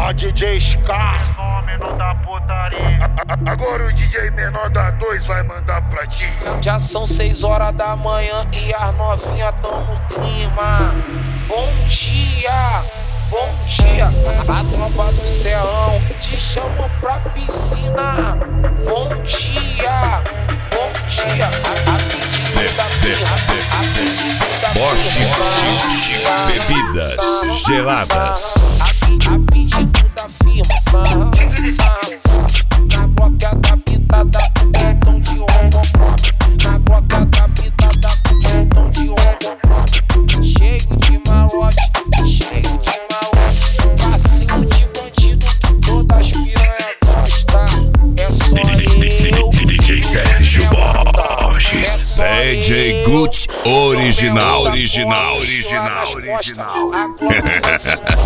A DJ Scar, Fenômeno da putaria. Agora o DJ menor da 2 vai mandar pra ti. já são 6 horas da manhã e as novinhas tão no clima. Bom dia, bom dia. A tropa do Ceão te chamam pra piscina. Bom dia, bom dia. A pedido da firma, a pedido da Bosch firma. Bebidas geladas. A pedido da firma, sarra, na gloca da pitada, então de homopop. Na gloca da pitada, então de homopop. Cheio de malote, cheio de malote. Passinho de bandido que todas as piranhas gostam. É só eu, DJ Sérgio Borges. DJ Guts original. original. A gloca vai se